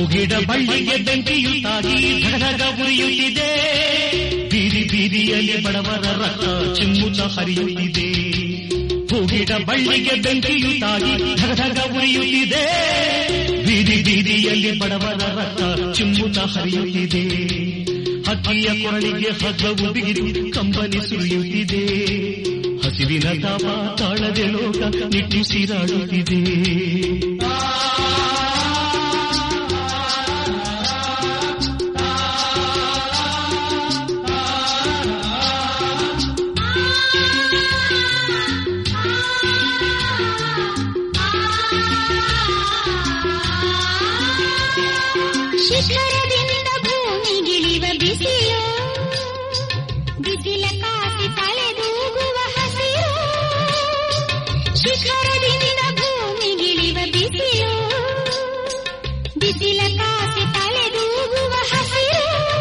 ಗಿಡ ಬಳ್ಳಿಗೆ ಬೆಂಕಿಯು ತಾಗಿ ಧಗಧಗ ಉರಿಯುತ್ತಿದೆ. ಬೀದಿ ಬೀದಿಯಲ್ಲಿ ಬಡವರ ರಕ್ತ ಚಿಮ್ಮುತ್ತ ಹರಿಯುತ್ತಿದೆ. ಗಿಡ ಬಳ್ಳಿಗೆ ಬೆಂಕಿಯು ತಾಗಿ ಧಗಧಗ ಉರಿಯುತ್ತಿದೆ. ಬೀದಿ ಬೀದಿಯಲ್ಲಿ ಬಡವರ ರಕ್ತ ಚಿಮ್ಮುತ್ತ ಹರಿಯುತ್ತಿದೆ. ಹಕ್ಕಿಯ ಕೊರಳಿಗೆ ಹಗ್ಗವು ಬಿಗಿದು ಕಂಬನಿ ಸುರಿಯುತ್ತಿದೆ. ಹಸಿವಿನ ತಾಪ ತಾಳದೆ ಲೋಕ ನಿಟ್ಟುಸಿರಾಡುತ್ತಿದೆ. ಶಿಖರದಿಂದ ಭೂಮಿಗಿಳಿವ ಬಿಸಿಲು, ಬಿಸಿಲ ಕಾಸಿ ತಲೆದೂಗುವ ಹಸಿರು. ಶಿಖರದಿಂದ ಭೂಮಿಗಿಳಿವ ಬಿಸಿಲು, ಬಿಸಿಲ ಕಾಸಿ ತಲೆದೂಗುವ ಹಸಿರು.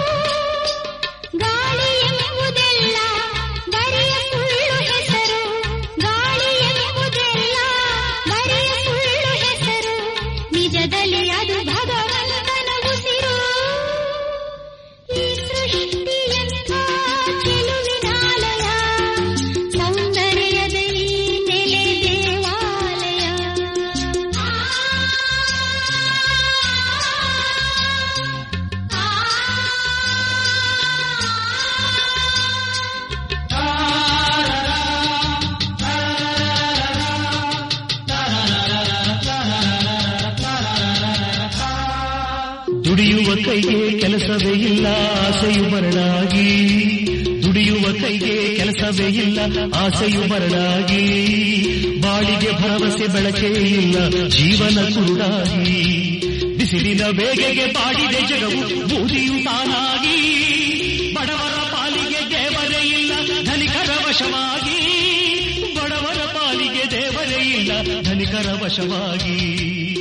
ಗಾಳಿ ಎಂಬುದೆಲ್ಲ ಬರಿಯ ಸುಳ್ಳು ಹೆಸರು, ಗಾಳಿ ಎಂಬುದೆಲ್ಲ ಬರಿಯ ಸುಳ್ಳು ಹೆಸರು. ನಿಜದಲ್ಲಿ ಅದು ಭಗವಂತನ ಉಸಿರು. ಈ ಸೃಷ್ಟಿಯಂಥ ಚೆಲುವಿನಾಲಯ, ಸೌಂದರ್ಯದ ಈ ನೆಲೆ ದೇವಾಲಯ. ದುಡಿಯುವ ಕೈಗೆ ಕೆಲಸವೇ ಇಲ್ಲ ಆಸೆಯು ಮರಳಾಗಿ. ದುಡಿಯುವ ಕೈಗೆ ಕೆಲಸವೇ ಇಲ್ಲ ಆಸೆಯು ಮರಳಾಗಿ. ಬಾಳಿಗೆ ಭರವಸೆ ಬೆಳಕೇ ಇಲ್ಲ ಜೀವನ ಕುರುಡಾಗಿ. ಬಿಸಿಲಿನ ಬೇಗೆಗೆ ಬಾಡಿದೆ ಜಗವು ಬೂದಿಯು ತಾನಾಗಿ. ಬಡವರ ಪಾಲಿಗೆ ದೇವರೇ ಇಲ್ಲ ಧನಿಕರ ವಶವಾಗಿ. ಬಡವರ ಪಾಲಿಗೆ ದೇವರೇ ಇಲ್ಲ ಧನಿಕರ ವಶವಾಗಿ.